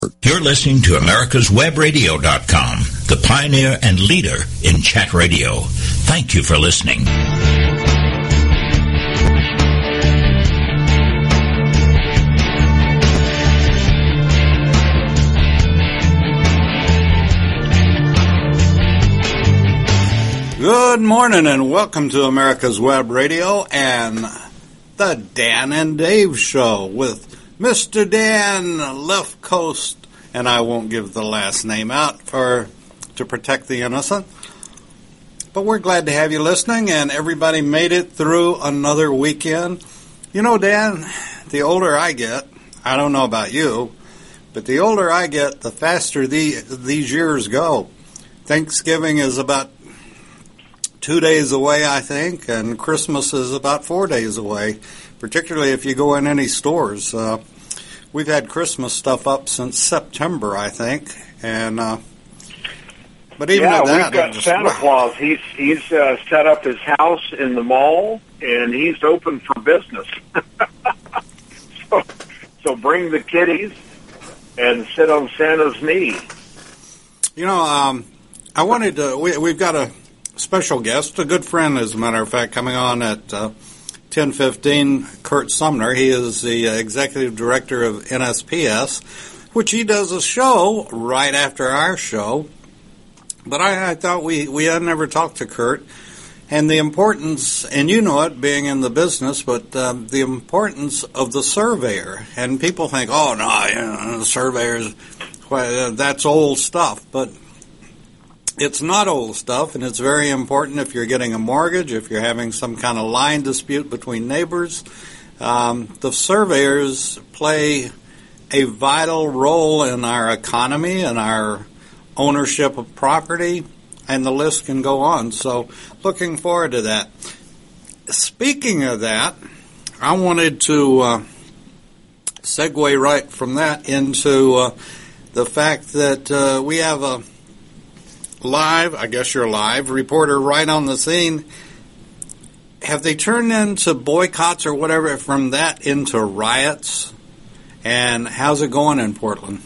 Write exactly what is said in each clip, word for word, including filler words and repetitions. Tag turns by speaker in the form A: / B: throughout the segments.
A: You're listening to Americas Web Radio dot com, the pioneer and leader in chat radio. Thank you for listening.
B: Good morning and welcome to America's Web Radio and the Dan and Dave Show with Mister Dan Left Coast, and I won't give the last name out for to protect the innocent. But we're glad to have you listening, and everybody made it through another weekend. You know, Dan, the older I get, I don't know about you, but the older I get, the faster the, these years go. Thanksgiving is about two days away, I think, and Christmas is about four days away, particularly if you go in any stores. Uh, we've had Christmas stuff up since September, I think, and uh, but even
C: yeah,
B: at that,
C: we've got
B: just,
C: Santa
B: wow.
C: Claus. He's he's uh, set up his house in the mall, and he's open for business. so, so bring the kiddies and sit on Santa's knee.
B: You know, um, I wanted to. We, we've got a special guest, a good friend, as a matter of fact, coming on at uh, ten fifteen, Kurt Sumner. He is the uh, executive director of N S P S, which he does a show right after our show. But I, I thought we, we had never talked to Kurt. And the importance, and you know it, being in the business, but um, the importance of the surveyor. And people think, oh, no, you know, the surveyors, well, that's old stuff. But it's not old stuff, and it's very important if you're getting a mortgage, if you're having some kind of line dispute between neighbors. Um, the surveyors play a vital role in our economy and our ownership of property, and the list can go on. So looking forward to that. Speaking of that, I wanted to uh, segue right from that into uh, the fact that uh, we have a live, I guess you're live, reporter right on the scene. Have they turned into boycotts or whatever from that into riots? And how's it going in Portland?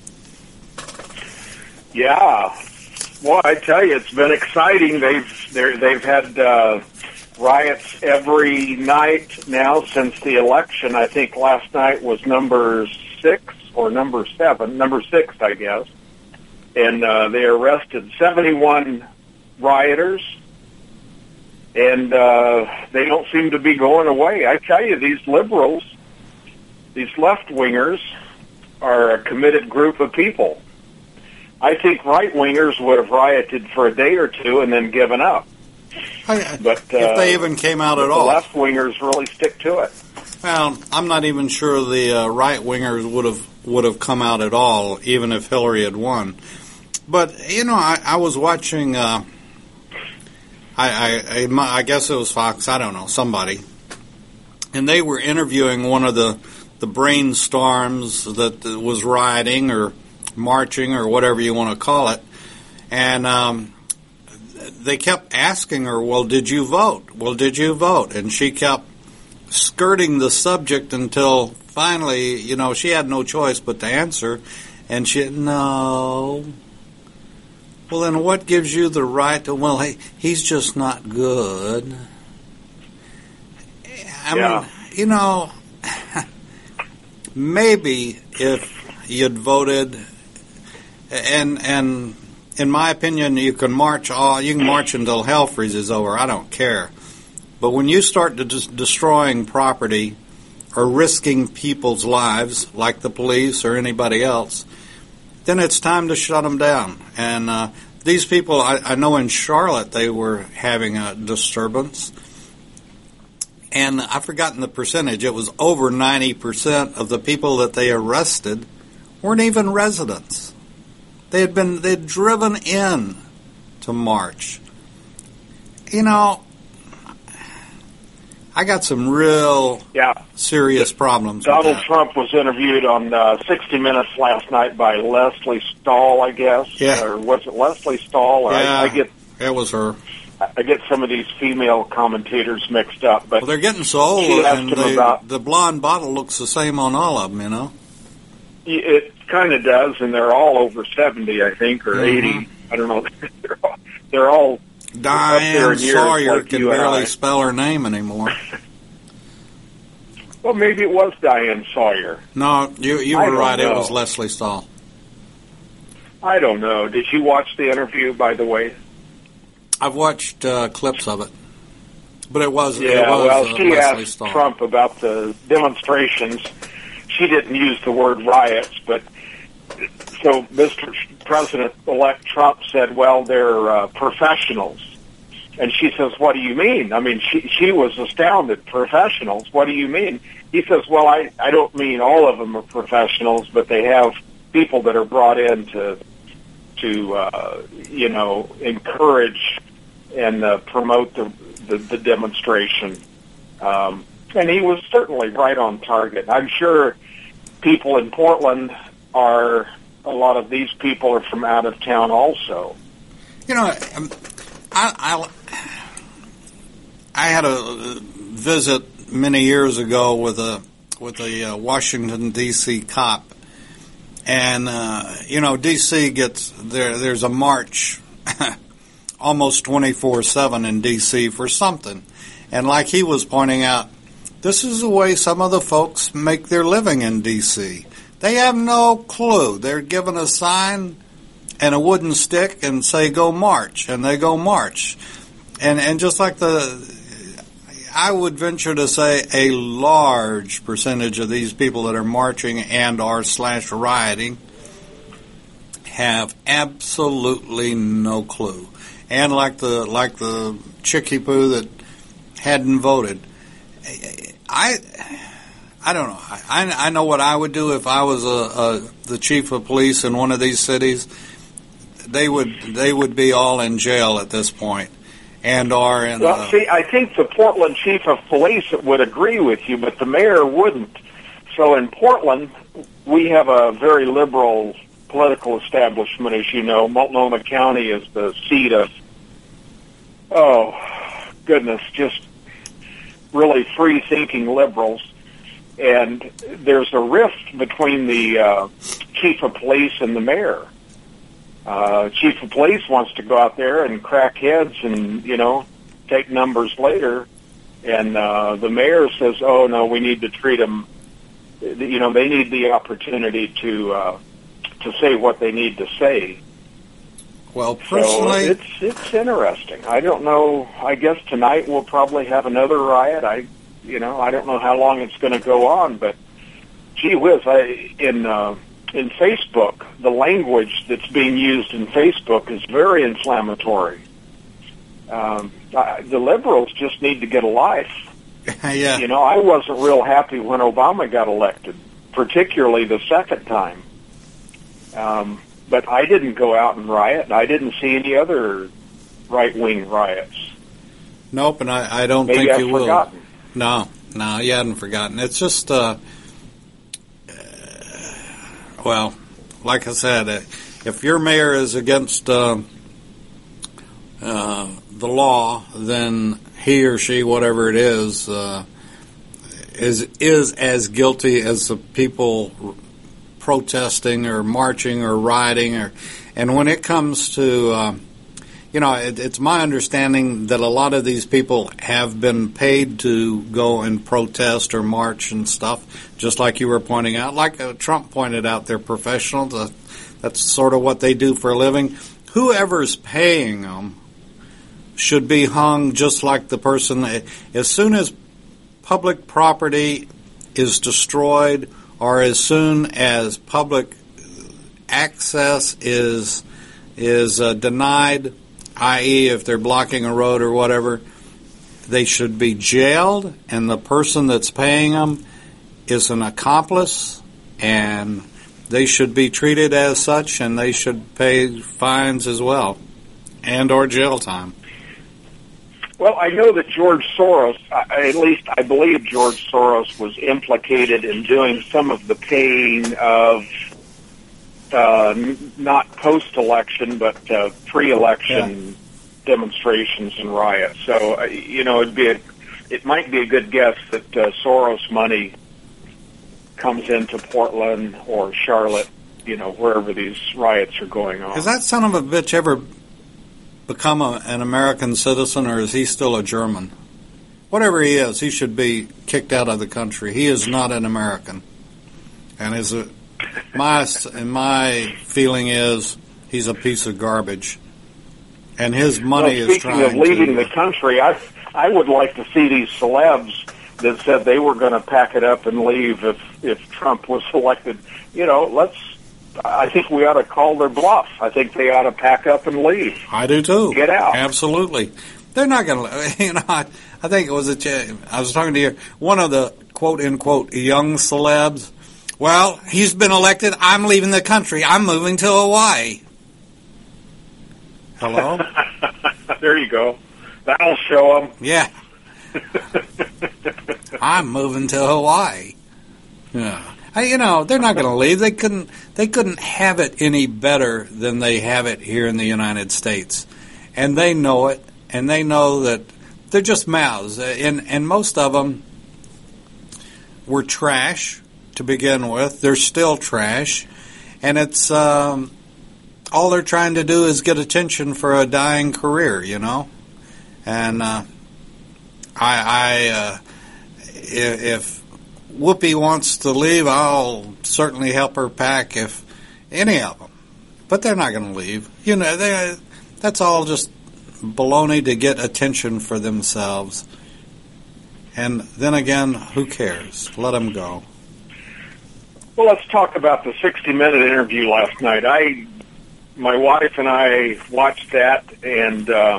C: Yeah, well, I tell you, it's been exciting. They've they've had uh, riots every night now since the election. I think last night was number six or number seven, number six, I guess. And uh, they arrested seventy-one rioters, and uh, they don't seem to be going away. I tell you, these liberals, these left-wingers, are a committed group of people. I think right-wingers would have rioted for a day or two and then given up.
B: I,
C: but uh,
B: if they even came out at
C: the
B: all.
C: The left-wingers really stick to it.
B: Well, I'm not even sure the uh, right-wingers would have would have come out at all, even if Hillary had won. But, you know, I, I was watching, uh, I, I, I, I guess it was Fox, I don't know, somebody, and they were interviewing one of the, the brainstorms that was rioting or marching or whatever you want to call it, and um, they kept asking her, well, did you vote? Well, did you vote? And she kept skirting the subject until finally, you know, she had no choice but to answer, and she, no. Well, then what gives you the right to, well, hey, he's just not good. I
C: yeah.
B: mean, you know, maybe if you'd voted, and and in my opinion, you can march all, you can march until hell freezes over. I don't care. But when you start to just destroying property or risking people's lives, like the police or anybody else, then it's time to shut them down. And uh, these people, I, I know in Charlotte they were having a disturbance, and I've forgotten the percentage. It was over ninety percent of the people that they arrested weren't even residents. They had been they'd driven in to march. You know, I got some real
C: yeah.
B: serious problems
C: Donald
B: with that.
C: Trump was interviewed on uh, sixty minutes last night by Leslie Stahl, I guess.
B: Yeah.
C: Or was it Leslie Stahl?
B: Yeah,
C: I, I get
B: it was her.
C: I get some of these female commentators mixed up. But
B: Well, they're getting so old,
C: she asked
B: and
C: him
B: they,
C: about,
B: the blonde bottle looks the same on all of them, you know?
C: it, kind of does, and they're all over seventy, I think, or
B: mm-hmm.
C: eighty. I don't know. they're all, they're all
B: Diane Sawyer
C: like
B: can barely spell her name anymore.
C: Well, maybe it was Diane Sawyer.
B: No, you you
C: I
B: were
C: don't
B: right.
C: know.
B: It was Leslie Stahl.
C: I don't know. Did you watch the interview, by the way?
B: I've watched uh, clips of it, but it was
C: Yeah,
B: it was
C: well,
B: uh,
C: she
B: Leslie
C: asked
B: Stahl.
C: Trump about the demonstrations. She didn't use the word riots, but so Mister President-elect Trump said, well, they're uh, professionals. And she says, what do you mean? I mean, she she was astounded. Professionals? What do you mean? He says, well, I, I don't mean all of them are professionals, but they have people that are brought in to, to uh, you know, encourage and uh, promote the, the, the demonstration. Um, and he was certainly right on target. I'm sure people in Portland are, a lot of these people are from out of town also.
B: You know, um, I, I, I had a visit many years ago with a with a uh, Washington D C cop, and uh, you know D C gets there. There's a march almost twenty-four seven in D C for something, and like he was pointing out, this is the way some of the folks make their living in D C. They have no clue. They're given a sign and a wooden stick and say, go march, and they go march. And and just like the, I would venture to say a large percentage of these people that are marching and are slash rioting have absolutely no clue. And like the, like the chickie poo that hadn't voted, I... I don't know. I, I know what I would do if I was a, a the chief of police in one of these cities. They would they would be all in jail at this point, and are in.
C: Well,
B: uh,
C: see, I think the Portland chief of police would agree with you, but the mayor wouldn't. So in Portland, we have a very liberal political establishment, as you know. Multnomah County is the seat of, oh goodness, just really free-thinking liberals. And there's a rift between the uh, chief of police and the mayor. Uh, chief of police wants to go out there and crack heads and, you know, take numbers later. And uh, the mayor says, oh, no, we need to treat them, you know, they need the opportunity to uh, to say what they need to say.
B: Well, personally...
C: So it's, it's interesting. I don't know. I guess tonight we'll probably have another riot. I You know, I don't know how long it's going to go on, but gee whiz, I, in uh, in Facebook, the language that's being used in Facebook is very inflammatory. Um, I, the liberals just need to get a life.
B: Yeah.
C: You know, I wasn't real happy when Obama got elected, particularly the second time. Um, but I didn't go out and riot, and I didn't see any other right-wing riots.
B: Nope, and I, I don't
C: Maybe
B: think
C: I've
B: you will.
C: forgotten.
B: No, no, you hadn't forgotten. It's just, uh, uh, well, like I said, uh, if your mayor is against uh, uh, the law, then he or she, whatever it is, uh, is is as guilty as the people protesting or marching or rioting. Or, and when it comes to uh, You know, it, it's my understanding that a lot of these people have been paid to go and protest or march and stuff, just like you were pointing out. Like uh, Trump pointed out, they're professionals. Uh, that's sort of what they do for a living. Whoever's paying them should be hung just like the person. As soon as public property is destroyed or as soon as public access is is uh, denied, that is if they're blocking a road or whatever, they should be jailed, and the person that's paying them is an accomplice, and they should be treated as such, and they should pay fines as well, and or jail time.
C: Well, I know that George Soros, at least I believe George Soros was implicated in doing some of the paying of Uh, not post-election, but uh, pre-election yeah. demonstrations and riots. So, uh, you know, it'd be a, it might be a good guess that uh, Soros money comes into Portland or Charlotte you know, wherever these riots are going on.
B: Has that son of a bitch ever become a, an American citizen, or is he still a German? Whatever he is, he should be kicked out of the country. He is not an American. And is a, my and my feeling is he's a piece of garbage. And his money
C: well,
B: is trying to...
C: Speaking of leaving the country, I, I would like to see these celebs that said they were going to pack it up and leave if, if Trump was elected. You know, let's... I think we ought to call their bluff. I think they ought to pack up and leave.
B: I do too.
C: Get out.
B: Absolutely. They're not going to... You know, I, I think it was a... I was talking to you, one of the quote-unquote young celebs. Well, he's been elected. I'm leaving the country. I'm moving to Hawaii. Hello?
C: There you go. That'll show them.
B: Yeah. I'm moving to Hawaii. Yeah. You know, they're not going to leave. They couldn't. They couldn't have it any better than they have it here in the United States, and they know it. And they know that they're just mouths, and and most of them were trash to begin with. They're still trash, and it's um, all they're trying to do is get attention for a dying career, you know. And uh, I, I uh, if Whoopi wants to leave, I'll certainly help her pack, if any of them. But they're not going to leave. You know, they that's all just baloney to get attention for themselves. And then again, who cares? Let them go.
C: Well, let's talk about the sixty minute interview last night. I, my wife and I watched that, and uh,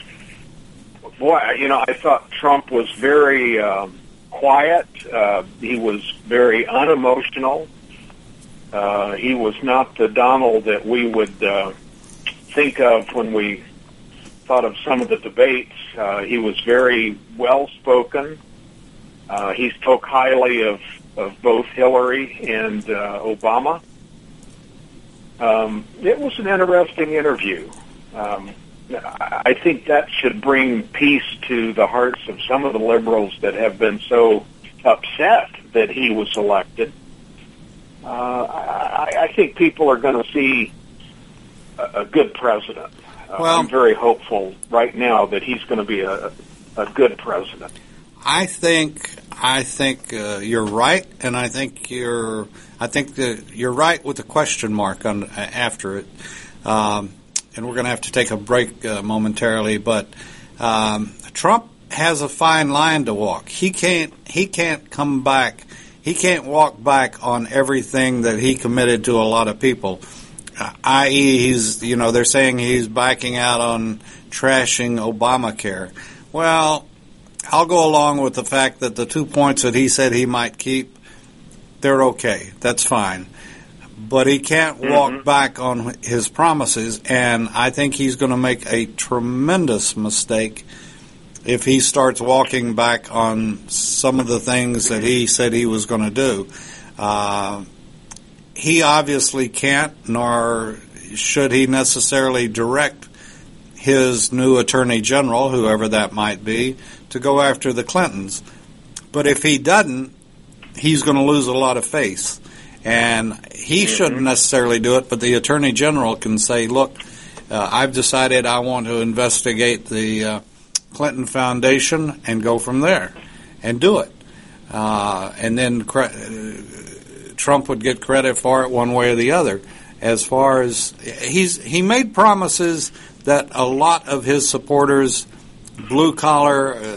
C: boy, you know, I thought Trump was very um, quiet. Uh, he was very unemotional. Uh, he was not the Donald that we would uh, think of when we thought of some of the debates. Uh, he was very well-spoken. Uh, he spoke highly of, of both Hillary and uh, Obama. Um, it was an interesting interview. Um, I think that should bring peace to the hearts of some of the liberals that have been so upset that he was elected. Uh, I, I think people are going to see a, a good president. Uh,
B: well,
C: I'm very hopeful right now that he's going to be a, a good president.
B: I think I think uh, you're right, and I think you're I think that you're right with the question mark on after it. Um, and we're going to have to take a break uh, momentarily, but um, Trump has a fine line to walk. He can't he can't come back. He can't walk back on everything that he committed to a lot of people. Uh, that is, he's you know they're saying he's backing out on trashing Obamacare. Well, I'll go along with the fact that the two points that he said he might keep, they're okay. That's fine. But he can't walk mm-hmm. back on his promises, and I think he's going to make a tremendous mistake if he starts walking back on some of the things that he said he was going to do. Uh, he obviously can't, nor should he necessarily direct his new attorney general, whoever that might be, to go after the Clintons. But if he doesn't, he's going to lose a lot of face. And he mm-hmm. shouldn't necessarily do it, but the attorney general can say, look, uh, I've decided I want to investigate the uh, Clinton Foundation and go from there and do it. Uh, and then cre- uh, Trump would get credit for it one way or the other. As far as he's he made promises that a lot of his supporters, blue collar, uh,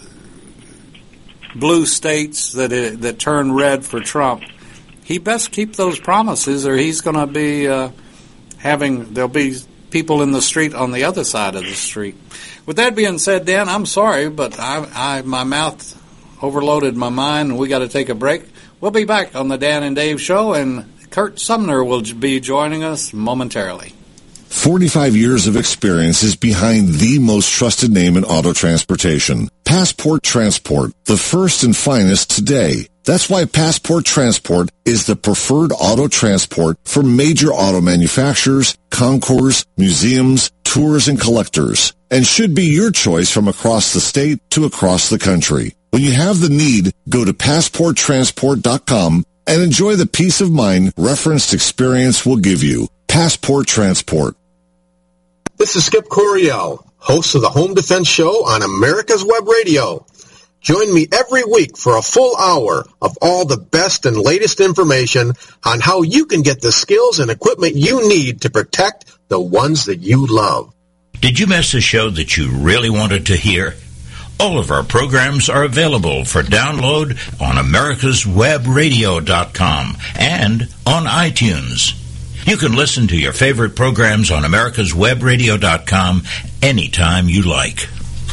B: blue states that uh, that turn red for Trump, he best keep those promises, or he's going to be uh, having there'll be people in the street on the other side of the street. With that being said, Dan, I'm sorry, but I, I my mouth overloaded my mind, and we got to take a break. We'll be back on the Dan and Dave Show, and Kurt Sumner will be joining us momentarily.
D: forty-five years of experience is behind the most trusted name in auto transportation. Passport Transport, the first and finest today. That's why Passport Transport is the preferred auto transport for major auto manufacturers, concours, museums, tours, and collectors, and should be your choice from across the state to across the country. When you have the need, go to passport transport dot com and enjoy the peace of mind referenced experience will give you. Passport Transport.
E: This is Skip Coryell, host of the Home Defense Show on America's Web Radio. Join me every week for a full hour of all the best and latest information on how you can get the skills and equipment you need to protect the ones that you love.
A: Did you miss a show that you really wanted to hear? All of our programs are available for download on americas web radio dot com and on iTunes. You can listen to your favorite programs on americas web radio dot com anytime you like.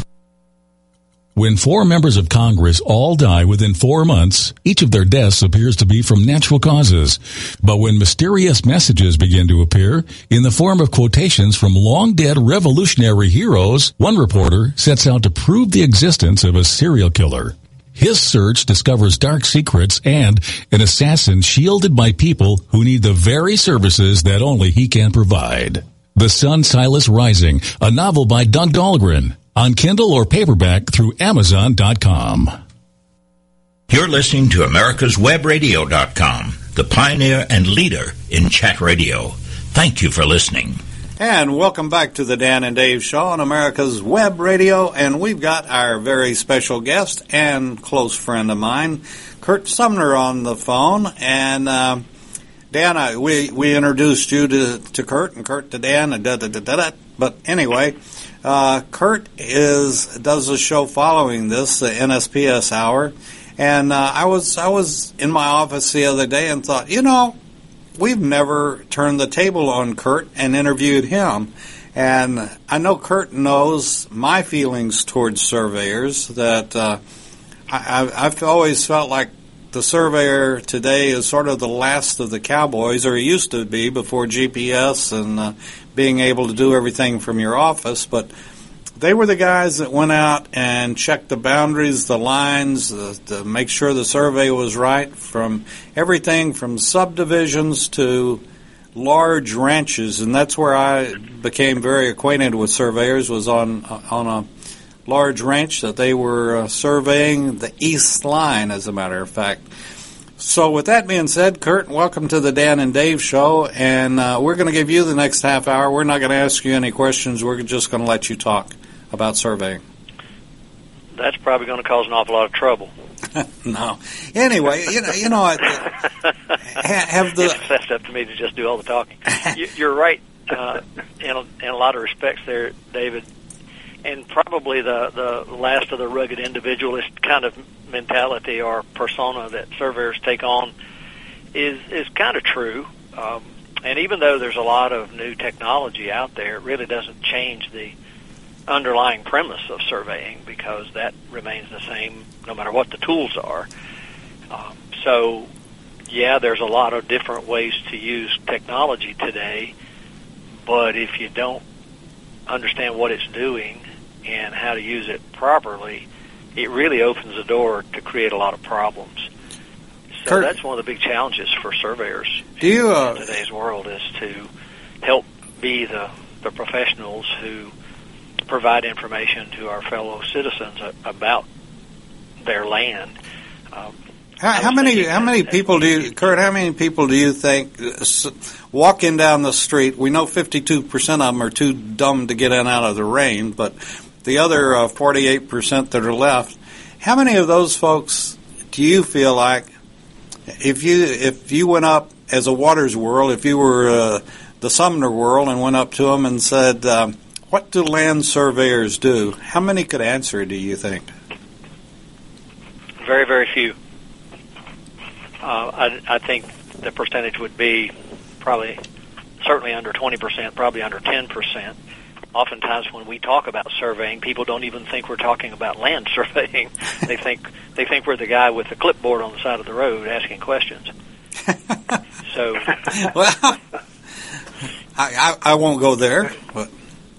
F: When four members of Congress all die within four months, each of their deaths appears to be from natural causes. But when mysterious messages begin to appear in the form of quotations from long-dead revolutionary heroes, one reporter sets out to prove the existence of a serial killer. His search discovers dark secrets and an assassin shielded by people who need the very services that only he can provide. The Sun Silas Rising, a novel by Doug Dahlgren, on Kindle or paperback through amazon dot com.
A: You're listening to americas web radio dot com, the pioneer and leader in chat radio. Thank you for listening.
B: And welcome back to the Dan and Dave Show on America's Web Radio. And we've got our very special guest and close friend of mine, Kurt Sumner, on the phone. And uh, Dan, I, we we introduced you to, to Kurt, and Kurt to Dan, and da da da da da. But anyway, uh, Kurt is does a show following this, the N S P S Hour. And uh, I was I was in my office the other day and thought, you know, we've never turned the table on Kurt and interviewed him. And I know Kurt knows my feelings towards surveyors, that uh, I, I've always felt like the surveyor today is sort of the last of the cowboys, or he used to be before G P S and uh, being able to do everything from your office. But they were the guys that went out and checked the boundaries, the lines, uh, to make sure the survey was right, from everything from subdivisions to large ranches. And that's where I became very acquainted with surveyors, was on on a large ranch that they were uh, surveying the East Line, as a matter of fact. So with that being said, Kurt, welcome to the Dan and Dave Show, and uh, we're going to give you the next half hour. We're not going to ask you any questions. We're just going to let you talk about surveying.
G: That's probably going to cause an awful lot of trouble.
B: No. Anyway, you know, you know, uh, have the...
G: It's left up to me to just do all the talking. You're right uh, in, a, in a lot of respects there, David. And probably the, the last of the rugged individualist kind of mentality or persona that surveyors take on is is kind of true. Um, and even though there's a lot of new technology out there, it really doesn't change the underlying premise of surveying, because that remains the same no matter what the tools are. Um, so, yeah, there's a lot of different ways to use technology today, but if you don't understand what it's doing and how to use it properly, it really opens the door to create a lot of problems. So
B: Kurt,
G: that's one of the big challenges for surveyors
B: do you, uh,
G: in today's world, is to help be the, the professionals who provide information to our fellow citizens about their land. Um,
B: how, how many how many people do you, Kurt, how many people do you think walking down the street, we know fifty-two percent of them are too dumb to get in out of the rain, but the other uh, forty-eight percent that are left, how many of those folks do you feel like, if you if you went up as a Waters World, if you were uh, the Sumner World and went up to them and said, um, what do land surveyors do? How many could answer, do you think?
G: Very, very few. Uh, I, I think the percentage would be probably certainly under twenty percent, probably under ten percent. Oftentimes when we talk about surveying, people don't even think we're talking about land surveying. They think they think we're the guy with the clipboard on the side of the road asking questions. So,
B: well, I, I, I won't go there. But.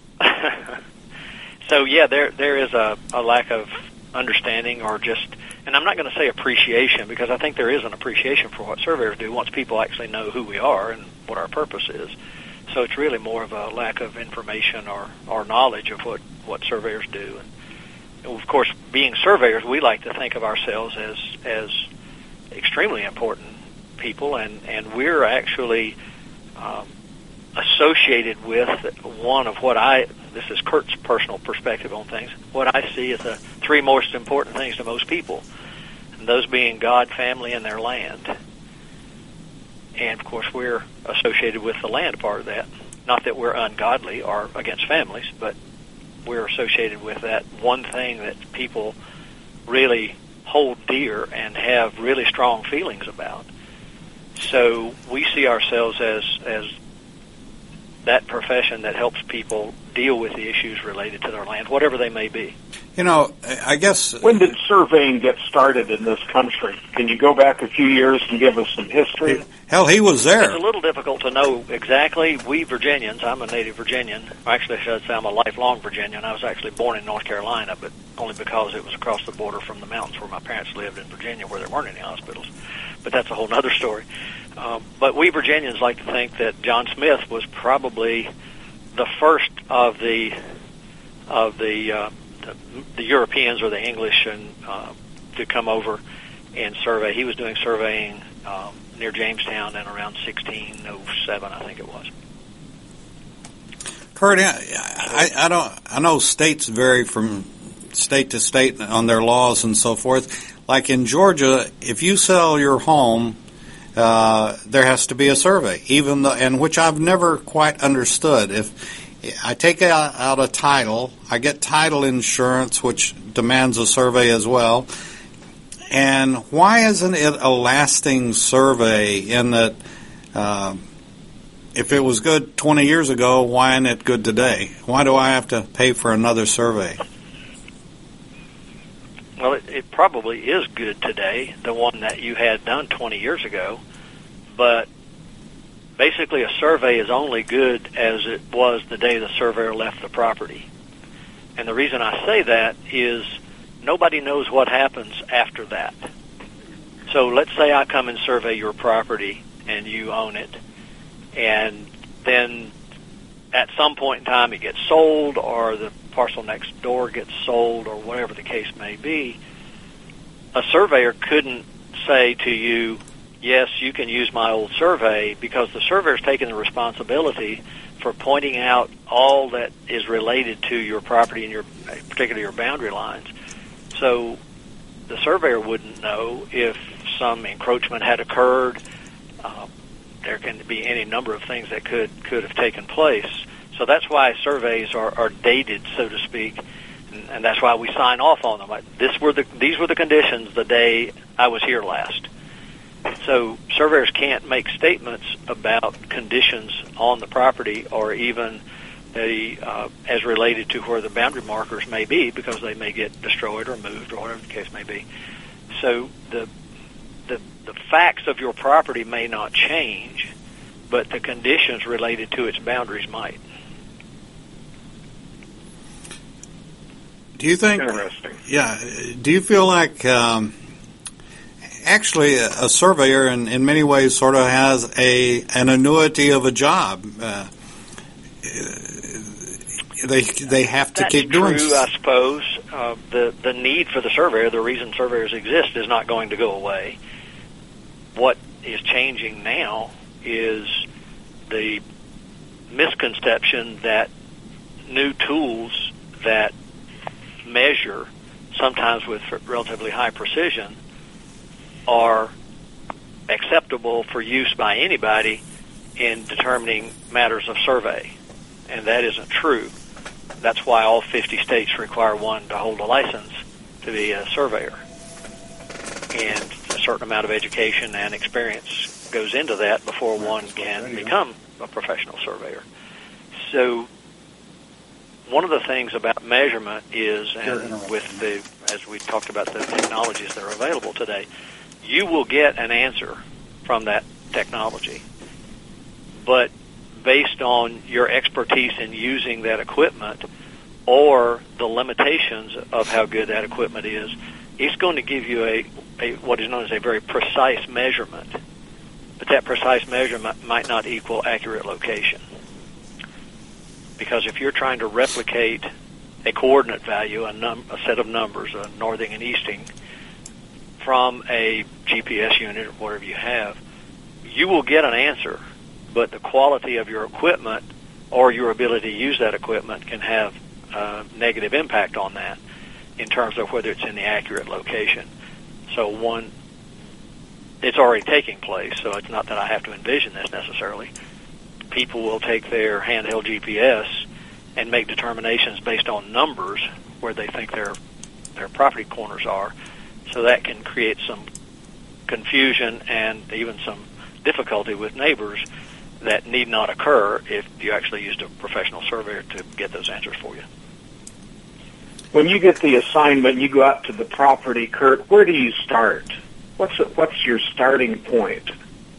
G: So yeah, there there is a, a lack of understanding, or just, and I'm not going to say appreciation, because I think there is an appreciation for what surveyors do once people actually know who we are and what our purpose is. So it's really more of a lack of information or, or knowledge of what, what surveyors do. And of course, being surveyors, we like to think of ourselves as as extremely important people, and, and we're actually um, associated with one of what I, this is Kurt's personal perspective on things, what I see as the three most important things to most people, and those being God, family, and their land. And, of course, we're associated with the land part of that. Not that we're ungodly or against families, but we're associated with that one thing that people really hold dear and have really strong feelings about. So we see ourselves as as that profession that helps people deal with the issues related to their land, whatever they may be.
B: You know, I guess...
C: When did surveying get started in this country? Can you go back a few years and give us some history?
B: Hell, he was there.
G: It's a little difficult to know exactly. We Virginians, I'm a native Virginian. Actually, I should say I'm a lifelong Virginian. I was actually born in North Carolina, but only because it was across the border from the mountains where my parents lived in Virginia, where there weren't any hospitals. But that's a whole other story. Um, but we Virginians like to think that John Smith was probably the first of the of the uh, the, the Europeans or the English and uh, to come over and survey. He was doing surveying um, near Jamestown in around sixteen oh seven, I think it was.
B: Kurt, I, I don't. I know states vary from state to state on their laws and so forth. Like in Georgia, if you sell your home, uh, there has to be a survey, even though, and which I've never quite understood. If I take out, out a title, I get title insurance, which demands a survey as well. And why isn't it a lasting survey in that uh, if it was good twenty years ago, why isn't it good today? Why do I have to pay for another survey?
G: Well, it, it probably is good today, the one that you had done twenty years ago. But basically a survey is only good as it was the day the surveyor left the property. And the reason I say that is nobody knows what happens after that. So let's say I come and survey your property and you own it, and then at some point in time it gets sold, or the parcel next door gets sold, or whatever the case may be. A surveyor couldn't say to you, yes, you can use my old survey, because the surveyor's taking the responsibility for pointing out all that is related to your property and your, particularly your boundary lines. So the surveyor wouldn't know if some encroachment had occurred. Uh, there can be any number of things that could, could have taken place. So that's why surveys are, are dated, so to speak, and, and that's why we sign off on them. Like, this were the, these were the conditions the day I was here last. So surveyors can't make statements about conditions on the property, or even the, uh, as related to where the boundary markers may be, because they may get destroyed or moved or whatever the case may be. So the the, the facts of your property may not change, but the conditions related to its boundaries might.
B: Do you think?
C: Interesting.
B: Yeah. Do you feel like um, actually a, a surveyor, in, in many ways, sort of has a an annuity of a job? Uh, they they have to
G: That's
B: keep doing.
G: True, I suppose. Uh, the the need for the surveyor, the reason surveyors exist, is not going to go away. What is changing now is the misconception that new tools that measure, sometimes with relatively high precision, are acceptable for use by anybody in determining matters of survey. And that isn't true. That's why all fifty states require one to hold a license to be a surveyor. And a certain amount of education and experience goes into that before one can become a professional surveyor. So one of the things about measurement is, and with the, as we talked about the technologies that are available today, you will get an answer from that technology. But based on your expertise in using that equipment or the limitations of how good that equipment is, it's going to give you a, a what is known as a very precise measurement. But that precise measurement might not equal accurate location. Because if you're trying to replicate a coordinate value, a, num- a set of numbers, a northing and easting, from a G P S unit or whatever you have, you will get an answer, but the quality of your equipment or your ability to use that equipment can have a negative impact on that in terms of whether it's in the accurate location. So one, it's already taking place, so it's not that I have to envision this necessarily. People will take their handheld G P S and make determinations based on numbers where they think their their property corners are. So that can create some confusion and even some difficulty with neighbors that need not occur if you actually used a professional surveyor to get those answers for you.
C: When you get the assignment, you go out to the property, Kurt, where do you start? What's what's your starting point?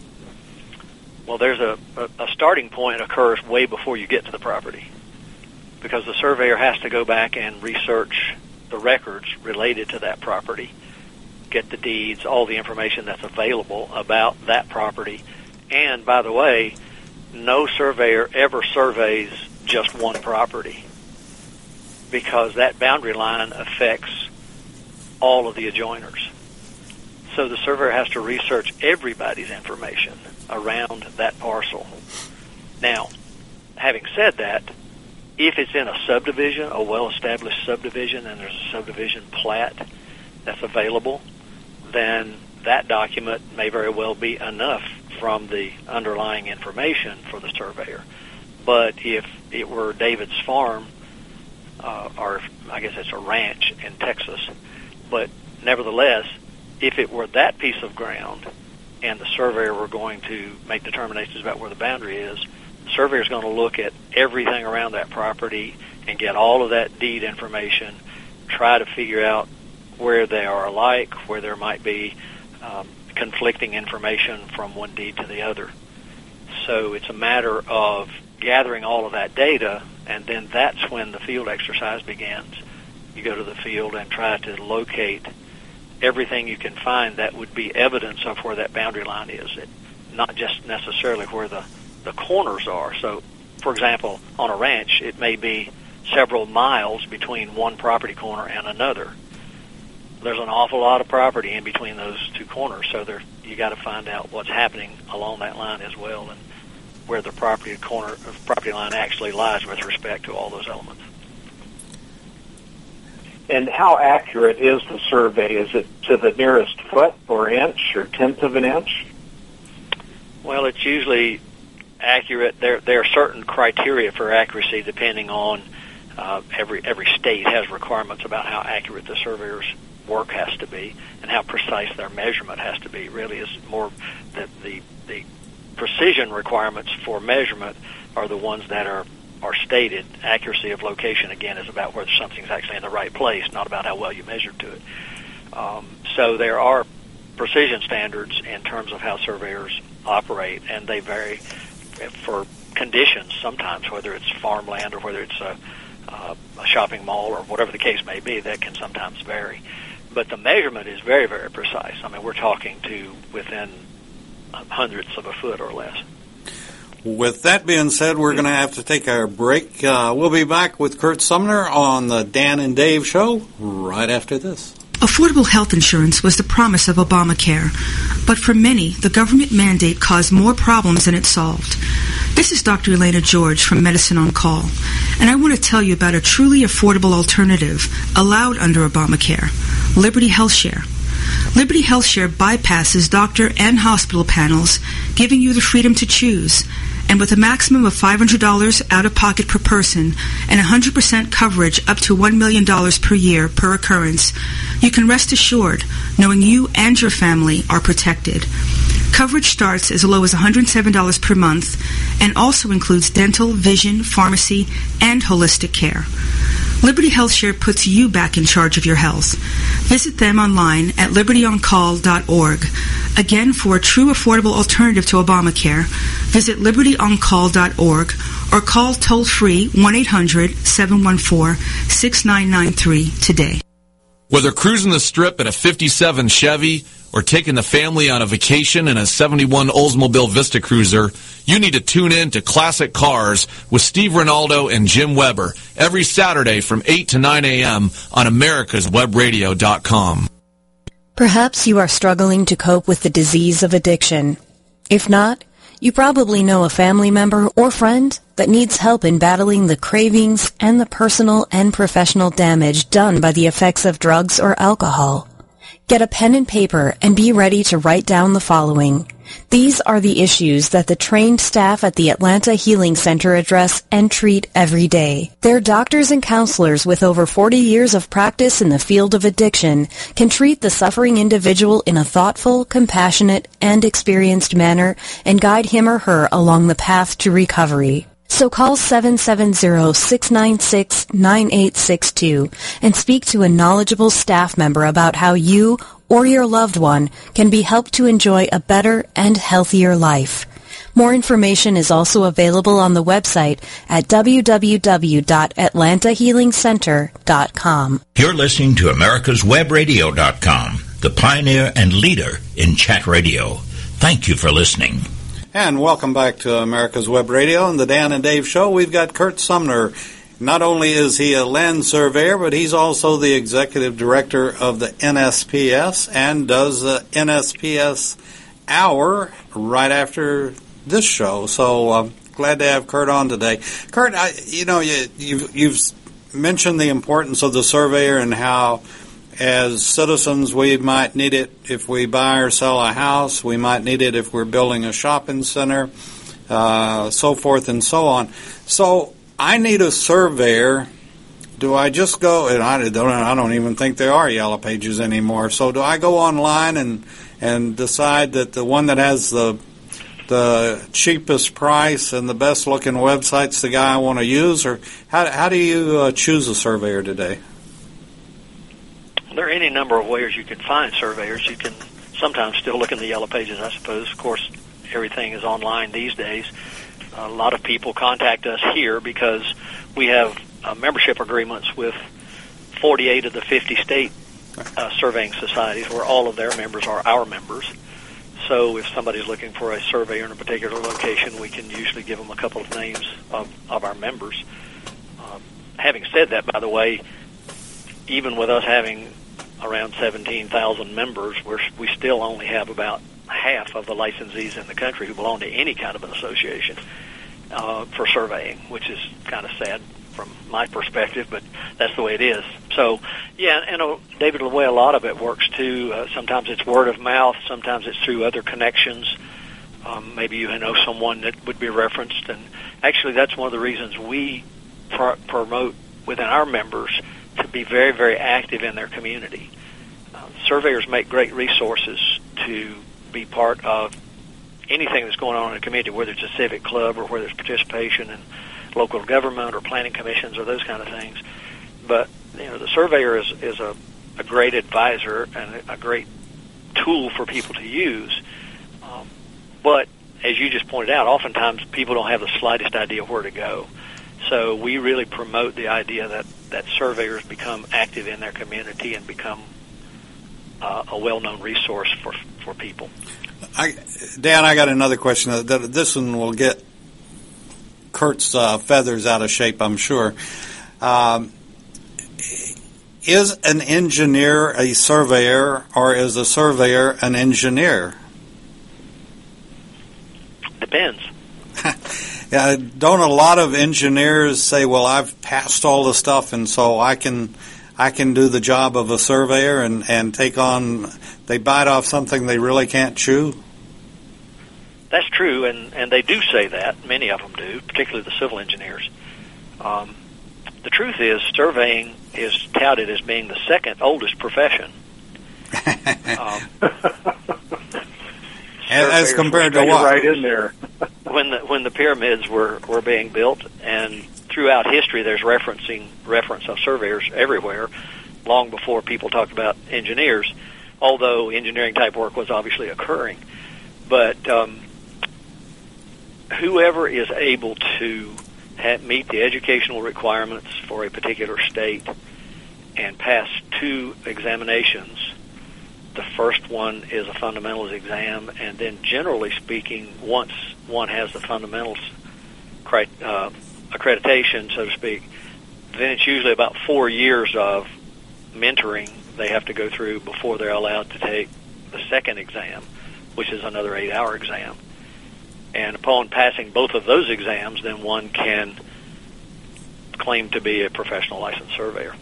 G: Well, there's a, a, a starting point occurs way before you get to the property, because the surveyor has to go back and research the records related to that property, get the deeds, all the information that's available about that property. And, by the way, no surveyor ever surveys just one property, because that boundary line affects all of the adjoiners. So the surveyor has to research everybody's information around that parcel. Now, having said that, if it's in a subdivision, a well-established subdivision, and there's a subdivision plat that's available, then that document may very well be enough from the underlying information for the surveyor. But if it were David's farm, uh, or I guess it's a ranch in Texas, but nevertheless, if it were that piece of ground and the surveyor were going to make determinations about where the boundary is, the surveyor is going to look at everything around that property and get all of that deed information, try to figure out where they are alike, where there might be um, conflicting information from one deed to the other. So it's a matter of gathering all of that data, and then that's when the field exercise begins. You go to the field and try to locate everything you can find that would be evidence of where that boundary line is, it, not just necessarily where the, the corners are. So, for example, on a ranch, it may be several miles between one property corner and another. There's an awful lot of property in between those two corners, so there you got to find out what's happening along that line as well, and where the property corner property line actually lies with respect to all those elements.
C: And how accurate is the survey? Is it to the nearest foot or inch or tenth of an inch?
G: Well, it's usually accurate. There, there are certain criteria for accuracy depending on uh, every every state has requirements about how accurate the surveyor's work has to be and how precise their measurement has to be. Really, is more that the the precision requirements for measurement are the ones that are. are stated. Accuracy of location, again, is about whether something's actually in the right place, not about how well you measured to it. Um, so there are precision standards in terms of how surveyors operate, and they vary for conditions sometimes, whether it's farmland or whether it's a, uh, a shopping mall or whatever the case may be, that can sometimes vary. But the measurement is very, very precise. I mean, we're talking to within hundredths of a foot or less.
B: With that being said, we're going to have to take our break. Uh, we'll be back with Kurt Sumner on the Dan and Dave Show right after this.
H: Affordable health insurance was the promise of Obamacare, but for many, the government mandate caused more problems than it solved. This is Doctor Elena George from Medicine on Call, and I want to tell you about a truly affordable alternative allowed under Obamacare, Liberty HealthShare. Liberty HealthShare bypasses doctor and hospital panels, giving you the freedom to choose. And with a maximum of five hundred dollars out-of-pocket per person and one hundred percent coverage up to one million dollars per year per occurrence, you can rest assured knowing you and your family are protected. Coverage starts as low as one hundred seven dollars per month and also includes dental, vision, pharmacy, and holistic care. Liberty HealthShare puts you back in charge of your health. Visit them online at liberty on call dot org. Again, for a true affordable alternative to Obamacare, visit liberty on call dot org or call toll-free one eight hundred seven one four six nine nine three today.
I: Whether cruising the Strip in a fifty-seven Chevy or taking the family on a vacation in a seventy-one Oldsmobile Vista Cruiser, you need to tune in to Classic Cars with Steve Ronaldo and Jim Weber every Saturday from eight to nine a.m. on americas web radio dot com.
J: Perhaps you are struggling to cope with the disease of addiction. If not, you probably know a family member or friend that needs help in battling the cravings and the personal and professional damage done by the effects of drugs or alcohol. Get a pen and paper and be ready to write down the following. These are the issues that the trained staff at the Atlanta Healing Center address and treat every day. Their doctors and counselors with over forty years of practice in the field of addiction can treat the suffering individual in a thoughtful, compassionate, and experienced manner and guide him or her along the path to recovery. So call seven seven zero, six nine six, nine eight six two and speak to a knowledgeable staff member about how you or your loved one can be helped to enjoy a better and healthier life. More information is also available on the website at w w w dot atlanta healing center dot com.
A: You're listening to Americas Web Radio dot com, the pioneer and leader in chat radio. Thank you for listening.
B: And welcome back to America's Web Radio and the Dan and Dave Show. We've got Kurt Sumner. Not only is he a land surveyor, but he's also the executive director of the N S P S and does the N S P S Hour right after this show. So I'm glad to have Kurt on today. Kurt, I, you know, you, you've, you've mentioned the importance of the surveyor and how as citizens, we might need it if we buy or sell a house. We might need it if we're building a shopping center, uh, so forth and so on. So I need a surveyor. Do I just go, and I don't, I don't even think there are Yellow Pages anymore. So do I go online and and decide that the one that has the the cheapest price and the best looking website's the guy I want to use, or how how do you uh, choose a surveyor today?
G: There are any number of ways you can find surveyors. You can sometimes still look in the Yellow Pages, I suppose. Of course, everything is online these days. A lot of people contact us here because we have uh, membership agreements with forty-eight of the fifty state uh, surveying societies where all of their members are our members. So if somebody's looking for a surveyor in a particular location, we can usually give them a couple of names of, of our members. Um, having said that, by the way, even with us having around seventeen thousand members, we're, we still only have about half of the licensees in the country who belong to any kind of an association uh, for surveying, which is kind of sad from my perspective, but that's the way it is. So, yeah, and uh, David, the way a lot of it works, too, uh, sometimes it's word of mouth, sometimes it's through other connections. Um, maybe you know someone that would be referenced, and actually that's one of the reasons we pr- promote within our members to be very, very active in their community. Uh, surveyors make great resources to be part of anything that's going on in a community, whether it's a civic club or whether it's participation in local government or planning commissions or those kind of things. But, you know, the surveyor is, is a, a great advisor and a, a great tool for people to use. Um, but, as you just pointed out, oftentimes people don't have the slightest idea where to go. So we really promote the idea that, that surveyors become active in their community and become uh, a well-known resource for for people.
B: I, Dan, I got another question. This one will get Kurt's uh, feathers out of shape, I'm sure. Um, is an engineer a surveyor, or is a surveyor an engineer?
G: Depends.
B: Yeah, don't a lot of engineers say, well, I've passed all the stuff, and so I can I can do the job of a surveyor and, and take on, they bite off something they really can't chew?
G: That's true, and, and they do say that. Many of them do, particularly the civil engineers. Um, the truth is, surveying is touted as being the second oldest profession. um,
B: As compared to what?
C: Right in there.
G: when the when the pyramids were, were being built, and throughout history, there's referencing reference of surveyors everywhere, long before people talked about engineers. Although engineering type work was obviously occurring, but um, whoever is able to have, meet the educational requirements for a particular state and pass two examinations. The first one is a fundamentals exam, and then generally speaking, once one has the fundamentals uh, accreditation, so to speak, then it's usually about four years of mentoring they have to go through before they're allowed to take the second exam, which is another eight-hour exam. And upon passing both of those exams, then one can claim to be a professional licensed surveyor.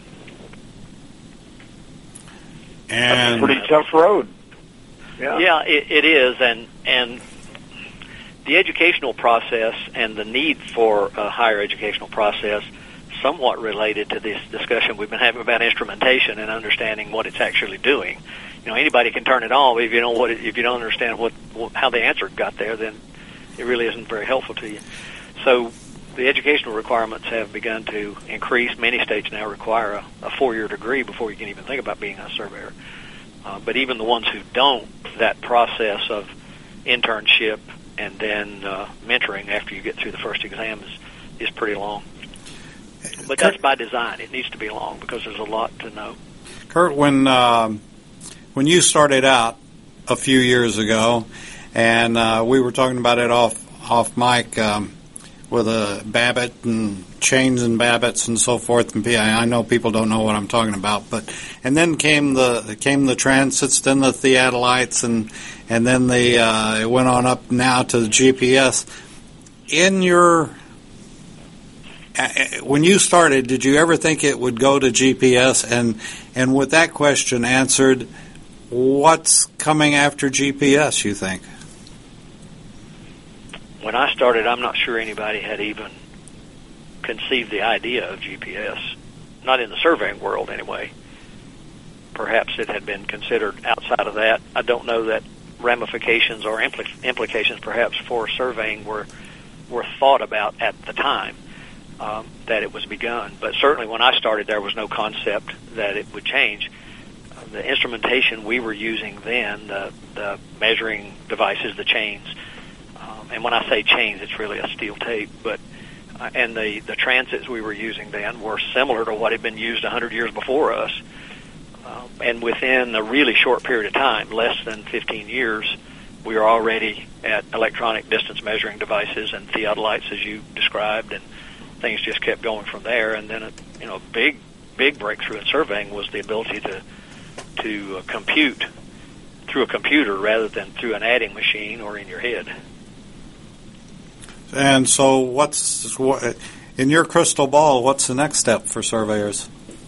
B: And
C: That's a pretty tough road. Yeah,
G: yeah it, it is. And, and the educational process and the need for a higher educational process somewhat related to this discussion we've been having about instrumentation and understanding what it's actually doing. You know, anybody can turn it on, but if you don't what it, if you don't understand what, what how the answer got there, then it really isn't very helpful to you. So the educational requirements have begun to increase. Many states now require a, a four-year degree before you can even think about being a surveyor. Uh, but even the ones who don't, that process of internship and then uh, mentoring after you get through the first exam is, is pretty long. But that's by design. It needs to be long because there's a lot to know.
B: Kurt, when uh, when you started out a few years ago, and uh, we were talking about it off off mic um, with a Babbitt and chains and Babbitts and so forth. And I know people don't know what I'm talking about, but and then came the came the transits, then the theodolites, and and then the uh, it went on up now to the G P S. In your When you started, did you ever think it would go to G P S? And and with that question answered, what's coming after G P S, you think?
G: When I started, I'm not sure anybody had even conceived the idea of G P S. Not in the surveying world, anyway. Perhaps it had been considered outside of that. I don't know that ramifications or impl- implications, perhaps, for surveying were were thought about at the time. Um, that it was begun. But certainly when I started, there was no concept that it would change. Uh, the instrumentation we were using then, the, the measuring devices, the chains, um, and when I say chains, it's really a steel tape, but uh, and the, the transits we were using then were similar to what had been used one hundred years before us. Uh, and within a really short period of time, less than fifteen years, we were already at electronic distance measuring devices and theodolites, as you described, and things just kept going from there. And then, a, you know, a big, big breakthrough in surveying was the ability to to uh, compute through a computer rather than through an adding machine or in your head.
B: And so, what's what, in your crystal ball? What's the next step for surveyors?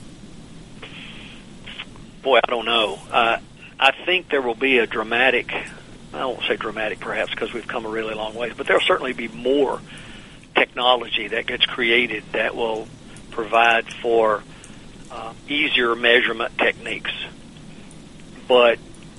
G: Boy, I don't know. Uh, I think there will be a dramatic. I won't say dramatic, perhaps, because we've come a really long way, but there will certainly be more technology that gets created that will provide for uh, easier measurement techniques. But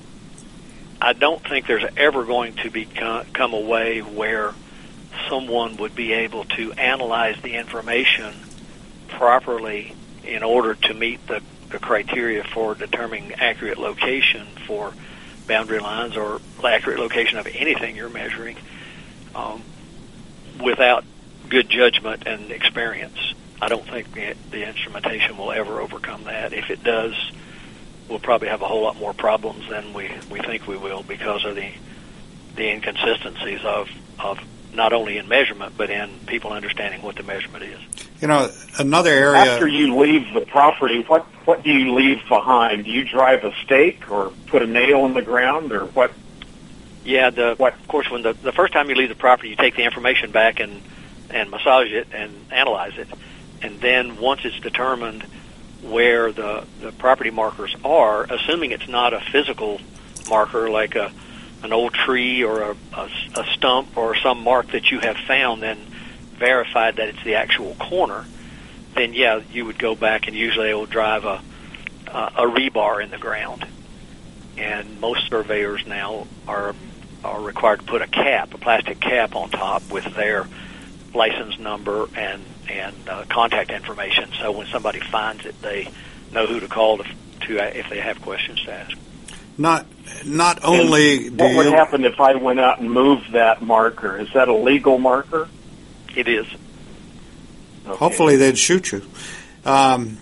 G: I don't think there's ever going to become come a way where someone would be able to analyze the information properly in order to meet the, the criteria for determining accurate location for boundary lines or accurate location of anything you're measuring um, without good judgment and experience. I don't think the, the instrumentation will ever overcome that. If it does, we'll probably have a whole lot more problems than we, we think we will because of the the inconsistencies of, of not only in measurement but in people understanding what the measurement is.
B: You know, another area...
C: After you leave the property, what, what do you leave behind? Do you drive a stake or put a nail in the ground or what?
G: Yeah, the,
C: what?
G: of course, when the, the first time you leave the property, you take the information back and and massage it and analyze it. And then once it's determined where the, the property markers are, assuming it's not a physical marker like a an old tree or a, a, a stump or some mark that you have found and verified that it's the actual corner, then, yeah, you would go back and usually they will drive a, a, a rebar in the ground. And most surveyors now are are required to put a cap, a plastic cap on top with their license number and and uh, contact information, so when somebody finds it, they know who to call to, to uh, if they have questions to ask.
B: Not not only
C: and
B: do
C: what
B: you...
C: would happen if I went out and moved that marker? Is that a legal marker?
G: It is.
C: Okay.
B: Hopefully they'd shoot you. Um,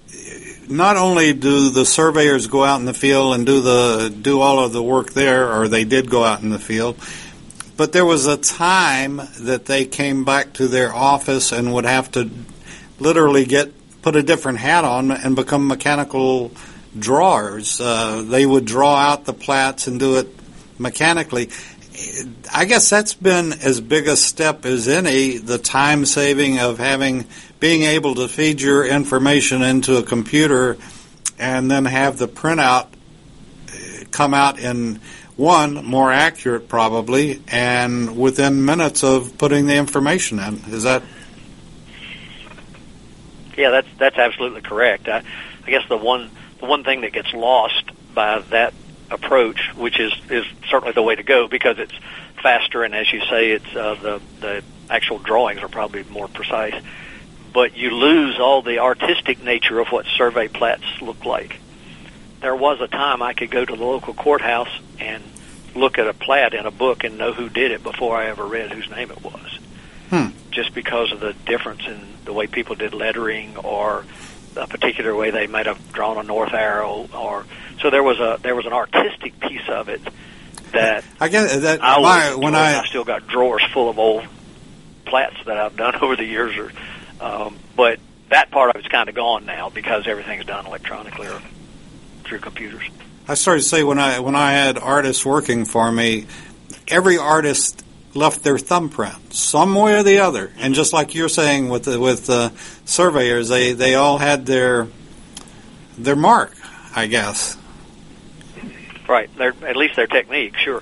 B: not only do the surveyors go out in the field and do the do all of the work there, or they did go out in the field, but there was a time that they came back to their office and would have to literally get put a different hat on and become mechanical drawers. Uh, they would draw out the plats and do it mechanically. I guess that's been as big a step as any, the time saving of having being able to feed your information into a computer and then have the printout come out in, one, more accurate probably, and within minutes of putting the information in. Is that?
G: Yeah, that's that's absolutely correct. I, I guess the one the one thing that gets lost by that approach, which is, is certainly the way to go because it's faster, and as you say, it's uh, the the actual drawings are probably more precise. But you lose all the artistic nature of what survey plats look like. There was a time I could go to the local courthouse and look at a plat in a book and know who did it before I ever read whose name it was.
B: Hmm.
G: Just because of the difference in the way people did lettering or a particular way they might have drawn a north arrow, or so there was a there was an artistic piece of it that
B: I guess that
G: I
B: my, when I,
G: I still got drawers full of old plats that I've done over the years, or um, but that part of it's kind of gone now because everything's done electronically or through computers.
B: I started to say when I when I had artists working for me, every artist left their thumbprint some way or the other, and just like you're saying with the, with uh, surveyors, they, they all had their their mark, I guess.
G: Right, their, at least their technique, sure.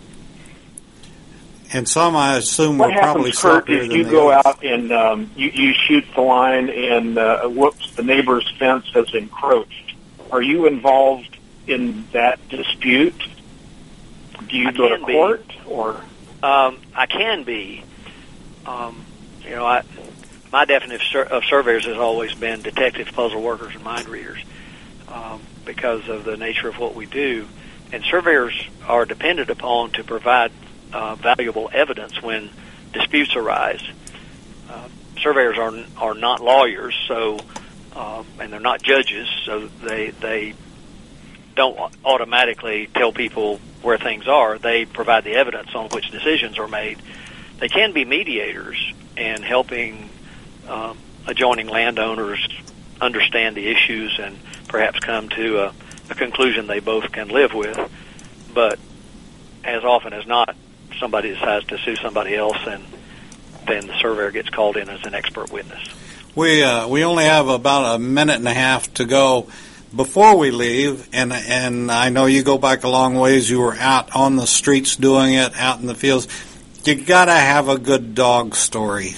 B: And some, I assume,
C: what
B: were probably
C: happens, Kurt,
B: sloppier
C: if
B: than
C: you
B: the
C: go
B: others.
C: out and um, you, you shoot the line and uh, whoops, the neighbor's fence has encroached? Are you involved in that dispute? Do you
G: I
C: go to
G: can be.
C: court or?
G: Um, I can be. Um, you know, I, my definition of surveyors has always been detectives, puzzle workers, and mind readers um, because of the nature of what we do. And surveyors are depended upon to provide uh, valuable evidence when disputes arise. Uh, surveyors are are not lawyers, so um, and they're not judges, so they they don't automatically tell people where things are. They provide the evidence on which decisions are made. They can be mediators in helping um, adjoining landowners understand the issues and perhaps come to a, a conclusion they both can live with. But as often as not, somebody decides to sue somebody else, and then the surveyor gets called in as an expert witness.
B: We uh, we only have about a minute and a half to go before we leave, and and I know you go back a long ways. You were out on the streets doing it, out in the fields. You gotta have a good dog story.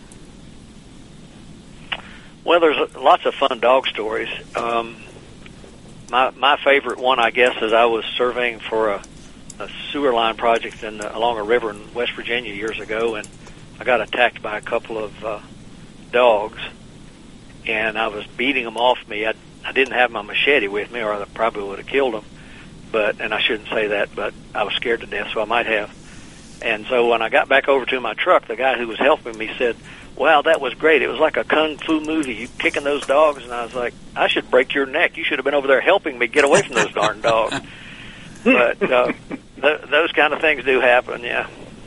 G: Well, there's lots of fun dog stories. Um, my my favorite one, I guess, is I was surveying for a, a sewer line project in the, along a river in West Virginia years ago, and I got attacked by a couple of uh, dogs, and I was beating them off me. I I didn't have my machete with me, or I probably would have killed them. But and I shouldn't say that, but I was scared to death, so I might have. And so when I got back over to my truck, the guy who was helping me said, "Wow, that was great. It was like a kung fu movie. You kicking those dogs?" And I was like, "I should break your neck. You should have been over there helping me get away from those darn dogs." But uh, th- those kind of things do happen, yeah.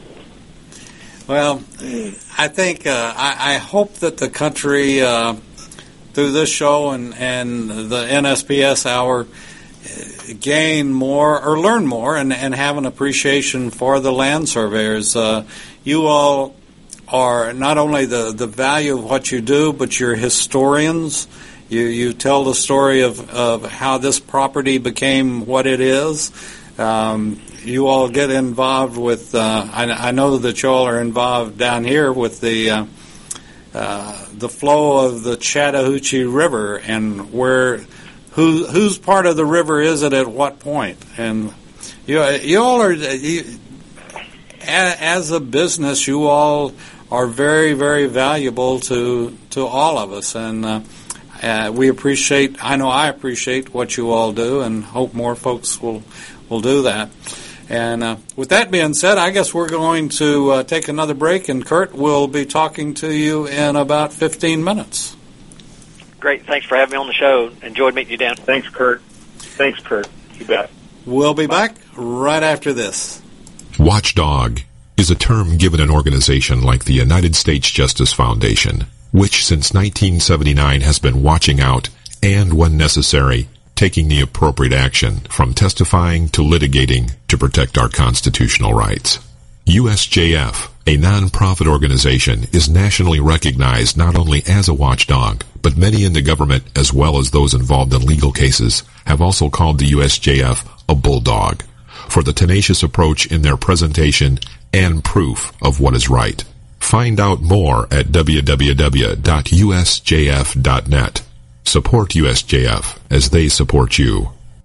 B: Well, I think uh, I, I hope that the country, uh, through this show and, and the N S P S Hour, gain more or learn more and, and have an appreciation for the land surveyors. Uh, you all are not only the, the value of what you do, but you're historians. You you tell the story of, of how this property became what it is. Um, you all get involved with, uh, I, I know that you all are involved down here with the uh, uh, the flow of the Chattahoochee River and where who whose part of the river is it at what point. And you, you all are, you, as a business, you all are very, very valuable to to all of us, and uh, uh, we appreciate. I know I appreciate what you all do, and hope more folks will will do that. And uh, with that being said, I guess we're going to uh, take another break, and Kurt will be talking to you in about fifteen minutes.
G: Great. Thanks for having me on the show. Enjoyed meeting you, Dan.
C: Thanks, Kurt. Thanks, Kurt. You bet.
B: We'll be back right after this.
K: Watchdog is a term given an organization like the United States Justice Foundation, which since nineteen seventy-nine has been watching out and, when necessary, taking the appropriate action from testifying to litigating to protect our constitutional rights. U S J F, a non-profit organization, is nationally recognized not only as a watchdog, but many in the government, as well as those involved in legal cases, have also called the U S J F a bulldog for the tenacious approach in their presentation and proof of what is right. Find out more at w w w dot u s j f dot net. Support U S J F as they support you.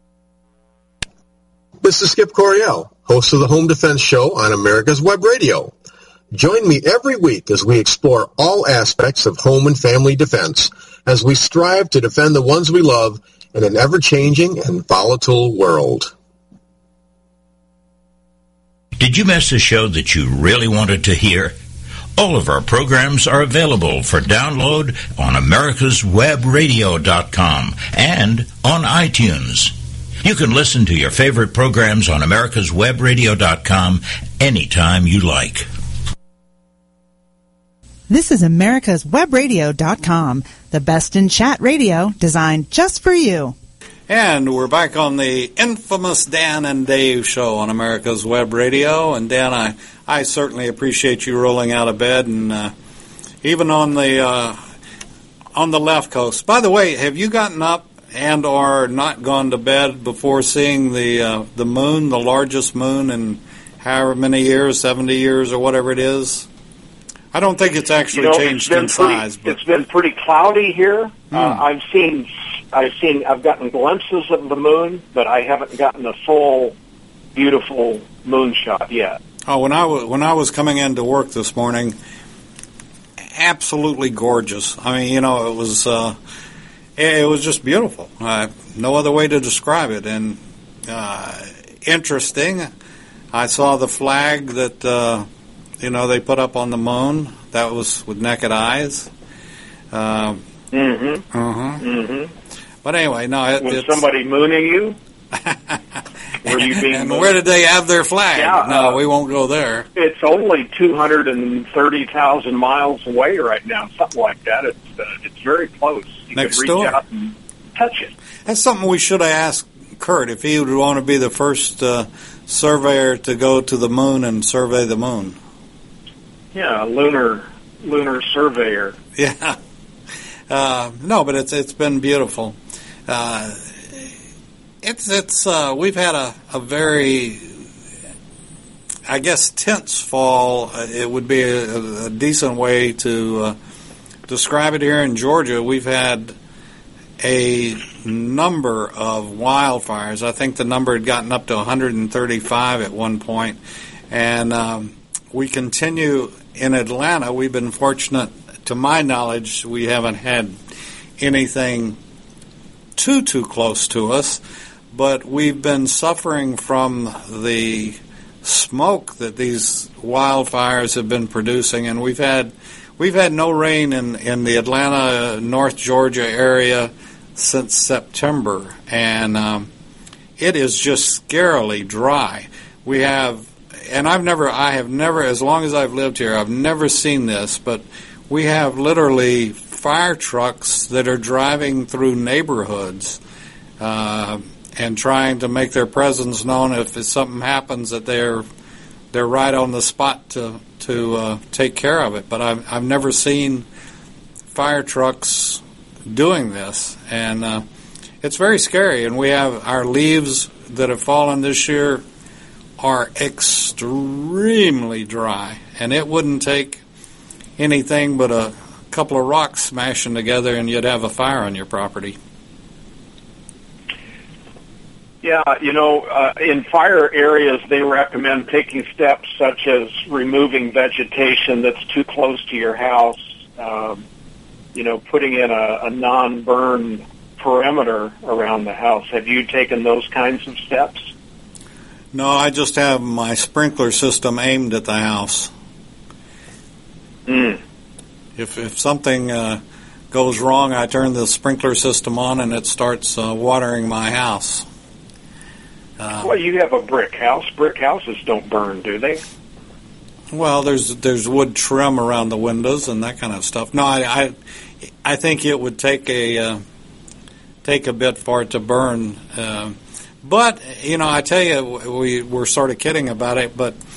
E: This is Skip Coryell, host of the Home Defense Show on America's Web Radio. Join me every week as we explore all aspects of home and family defense as we strive to defend the ones we love in an ever-changing and volatile world.
A: Did you miss a show that you really wanted to hear? All of our programs are available for download on americas web radio dot com and on iTunes. You can listen to your favorite programs on americas web radio dot com anytime you like.
L: This is americas web radio dot com, the best in chat radio designed just for you.
B: And we're back on the infamous Dan and Dave show on America's Web Radio. And Dan, I, I certainly appreciate you rolling out of bed, and uh, even on the uh, on the left coast. By the way, have you gotten up and or not gone to bed before seeing the uh, the moon, the largest moon in however many years, seventy years or whatever it is? I don't think it's actually
C: you know,
B: changed
C: in
B: pretty,
C: size. But it's been pretty cloudy here. Hmm. Uh, I've seen, I've seen, I've gotten glimpses of the moon, but I haven't gotten a full, beautiful moonshot yet.
B: Oh, when I was when I was coming into work this morning, absolutely gorgeous. I mean, you know, it was uh, it, it was just beautiful. Uh, no other way to describe it. And uh, interesting. I saw the flag that. Uh, You know, they put up on the moon. That was with naked eyes. Um,
C: mm-hmm.
B: Uh-huh.
C: Mm-hmm.
B: But anyway, no. It,
C: Was
B: it's,
C: somebody mooning you? Were you being
B: and
C: mooned?
B: where did they have their flag?
C: Yeah,
B: no,
C: uh,
B: we won't go there.
C: It's only two hundred thirty thousand miles away right now, something like that. It's uh, it's very close. You
B: Next
C: can reach
B: door.
C: out and touch it.
B: That's something we should have asked Kurt if he would want to be the first uh, surveyor to go to the moon and survey the moon.
C: Yeah, a lunar lunar surveyor.
B: Yeah. Uh, no, but it's it's been beautiful. Uh, it's it's uh, we've had a, a very, I guess, tense fall. Uh, it would be a, a decent way to uh, describe it here in Georgia. We've had a number of wildfires. I think the number had gotten up to one hundred thirty-five at one point, and um, we continue. In Atlanta, we've been fortunate, to my knowledge, we haven't had anything too, too close to us, but we've been suffering from the smoke that these wildfires have been producing, and we've had we've had no rain in, in the Atlanta, North Georgia area since September, and um, it is just scarily dry. We have And I've never, I have never, as long as I've lived here, I've never seen this, but we have literally fire trucks that are driving through neighborhoods uh, and trying to make their presence known. If something happens, that they're they're right on the spot to to uh, take care of it. But I've I've never seen fire trucks doing this, and uh, it's very scary. And we have our leaves that have fallen this year are extremely dry, and it wouldn't take anything but a couple of rocks smashing together and you'd have a fire on your property.
C: Yeah, you know, uh, in fire areas, they recommend taking steps such as removing vegetation that's too close to your house, um, you know, putting in a, a non-burn perimeter around the house. Have you taken those kinds of steps?
B: No, I just have my sprinkler system aimed at the house.
C: Mm.
B: If if something uh, goes wrong, I turn the sprinkler system on and it starts uh, watering my house. Uh,
C: well, you have a brick house. Brick houses don't burn, do they?
B: Well, there's there's wood trim around the windows and that kind of stuff. No, I I, I think it would take a uh, take a bit for it to burn. Uh, but you know, I tell you, we we're sort of kidding about it, but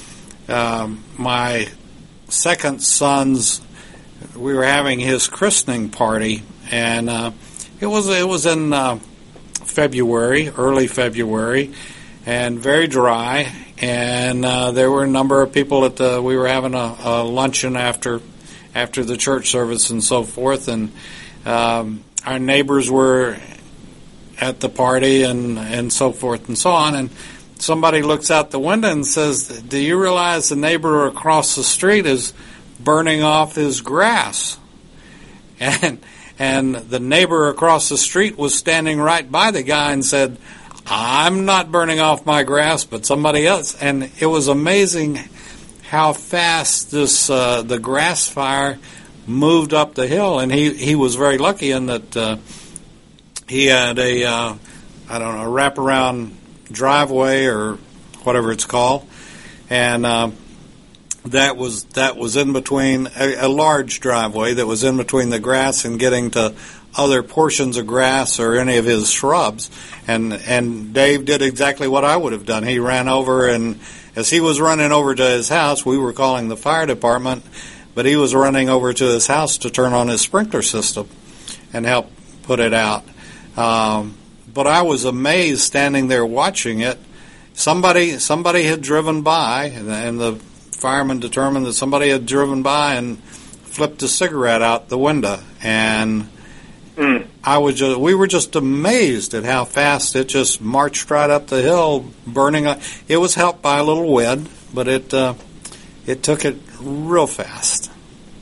B: um, my second son's, we were having his christening party, and uh, it was it was in uh, February, early February, and very dry. And uh, there were a number of people at the. We were having a, a luncheon after after the church service and so forth, and um, our neighbors were at the party and and so forth and so on. And somebody looks out the window and says, "Do you realize the neighbor across the street is burning off his grass?" And and the neighbor across the street was standing right by the guy and said, "I'm not burning off my grass, but somebody else." And it was amazing how fast this uh, the grass fire moved up the hill. And he, he was very lucky in that uh, he had a uh, I don't know a wraparound driveway or whatever it's called, and uh, that was that was in between a, a large driveway that was in between the grass and getting to other portions of grass or any of his shrubs. And and Dave did exactly what I would have done. He ran over, and as he was running over to his house, we were calling the fire department, but he was running over to his house to turn on his sprinkler system and help put it out. Um, but I was amazed standing there watching it. Somebody somebody had driven by, and the fireman determined that somebody had driven by and flipped a cigarette out the window. And mm. I was just, we were just amazed at how fast it just marched right up the hill, burning up. It was helped by a little wind, but it uh, it took it real fast.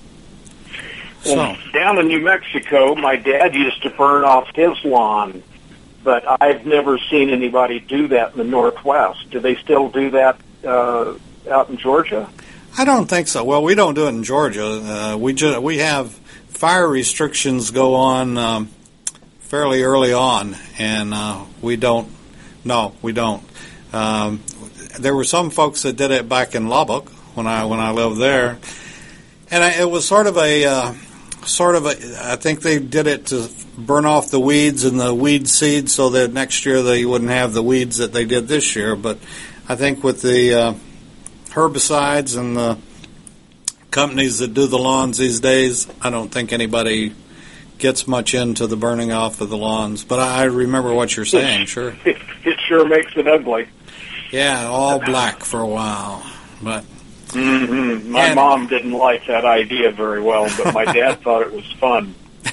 C: Well,
B: so.
C: Down in New Mexico, my dad used to burn off his lawn, but I've never seen anybody do that in the Northwest. Do they still do that uh, out in Georgia?
B: I don't think so. Well, we don't do it in Georgia. Uh, we just, we have fire restrictions go on um, fairly early on, and uh, we don't. No, we don't. Um, there were some folks that did it back in Lubbock when I when I lived there, and I, it was sort of a uh, sort of a. I think they did it to burn off the weeds and the weed seed, so that next year they wouldn't have the weeds that they did this year. But I think with the uh, herbicides and the companies that do the lawns these days, I don't think anybody gets much into the burning off of the lawns. But I remember what you're saying, sure.
C: It sure makes it ugly.
B: Yeah, all black for a while. But
C: mm-hmm. My
B: and,
C: mom didn't like that idea very well, but my dad thought it was fun.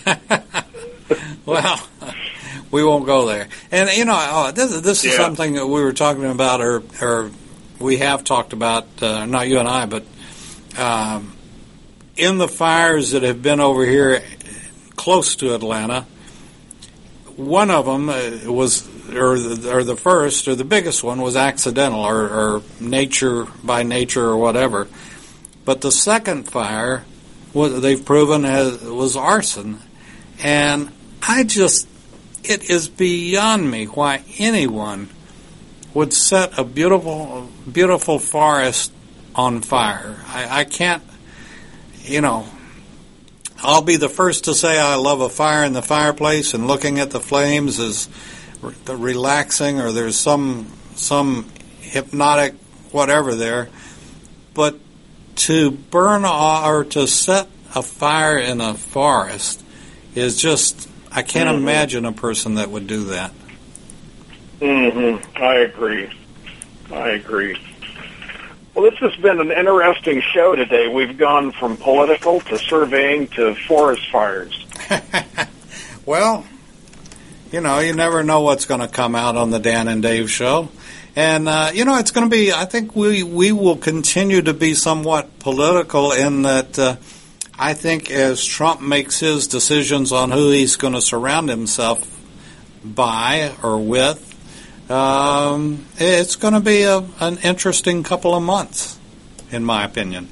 B: Well, we won't go there. And, you know, oh, this, this is
C: yeah.
B: something that we were talking about, or, or we have talked about, uh, not you and I, but um, in the fires that have been over here close to Atlanta, one of them uh, was, or the, or the first, or the biggest one was accidental, or, or nature by nature, or whatever. But the second fire, what they've proven has, was arson. And I just, it is beyond me why anyone would set a beautiful, beautiful forest on fire. I, I can't, you know, I'll be the first to say I love a fire in the fireplace, and looking at the flames is re- relaxing, or there's some some hypnotic whatever there. But to burn or to set a fire in a forest is just, I can't mm-hmm. imagine a person that would do that.
C: Mm-hmm. I agree. I agree. Well, this has been an interesting show today. We've gone from political to surveying to forest fires.
B: Well, you know, you never know what's going to come out on the Dan and Dave show. And, uh, you know, it's going to be, I think we, we will continue to be somewhat political in that uh, I think as Trump makes his decisions on who he's going to surround himself by or with, um, it's going to be a, an interesting couple of months, in my opinion.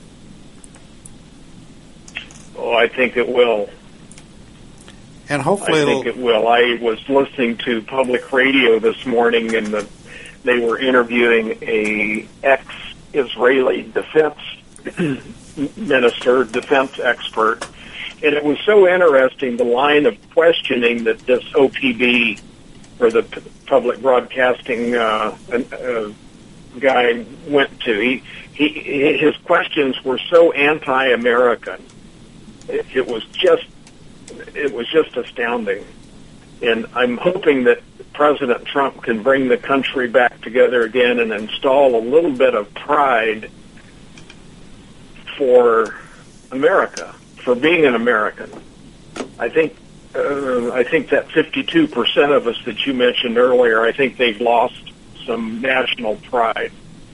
C: Oh, I think it will.
B: And hopefully
C: I think
B: it'll...
C: it will. I was listening to public radio this morning, and the, they were interviewing a ex-Israeli defense minister, defense expert, and it was so interesting, the line of questioning that this O P B, or the P- Public Broadcasting uh, uh, guy went to. He, he his questions were so anti-American. It, it was just it was just astounding. And I'm hoping that President Trump can bring the country back together again and install a little bit of pride for America, for being an American. I think uh, I think that fifty-two percent of us that you mentioned earlier, I think they've lost some national pride.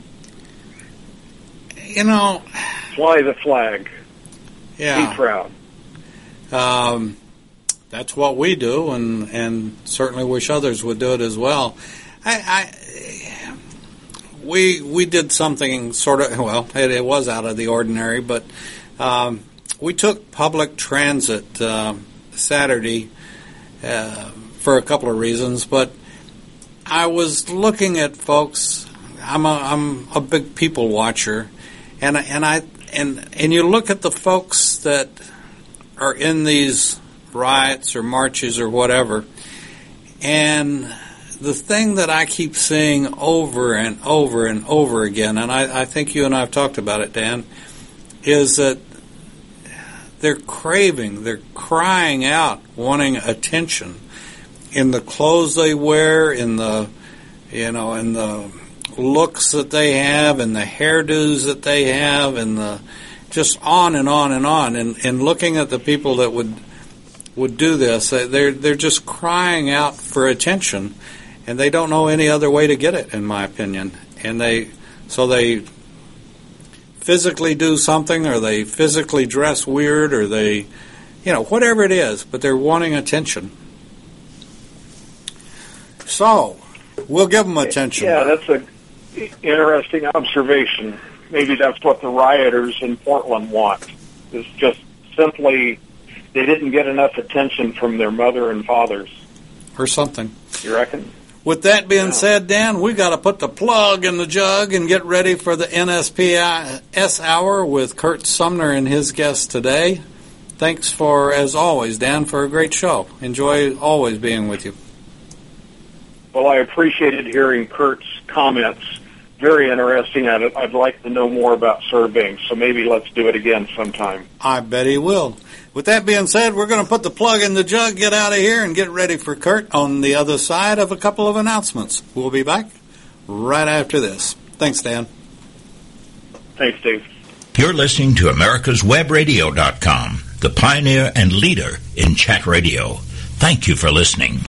B: You know,
C: fly the flag.
B: Yeah.
C: Be proud.
B: Um, that's what we do, and, and certainly wish others would do it as well. I, I we we did something sort of, well, it, it was out of the ordinary, but um, we took public transit uh, Saturday uh, for a couple of reasons, but I was looking at folks. I'm a I'm a big people watcher, and and I and and you look at the folks that are in these riots or marches or whatever, and the thing that I keep seeing over and over and over again, and I, I think you and I have talked about it, Dan, is that they're craving, they're crying out, wanting attention in the clothes they wear, in the, you know, in the looks that they have, in the hairdos that they have, and the just on and on and on. And, and looking at the people that would would do this, they're they're just crying out for attention, and they don't know any other way to get it, in my opinion. And they so they physically do something, or they physically dress weird, or they, you know, whatever it is, but they're wanting attention. So we'll give them attention.
C: Yeah, that's a interesting observation. Maybe that's what the rioters in Portland want. It's just simply they didn't get enough attention from their mother and fathers.
B: Or something.
C: You reckon?
B: With that being said, Dan, we got to put the plug in the jug and get ready for the N S P S Hour with Kurt Sumner and his guests today. Thanks for, as always, Dan, for a great show. Enjoy always being with you.
C: Well, I appreciated hearing Kurt's comments. Very interesting. I'd, I'd like to know more about surveying, so maybe let's do it again sometime.
B: I bet he will. With that being said, we're going to put the plug in the jug, get out of here, and get ready for Kurt on the other side of a couple of announcements. We'll be back right after this. Thanks, Dan.
C: Thanks, Dave.
A: You're listening to Americas Web Radio dot com, the pioneer and leader in chat radio. Thank you for listening.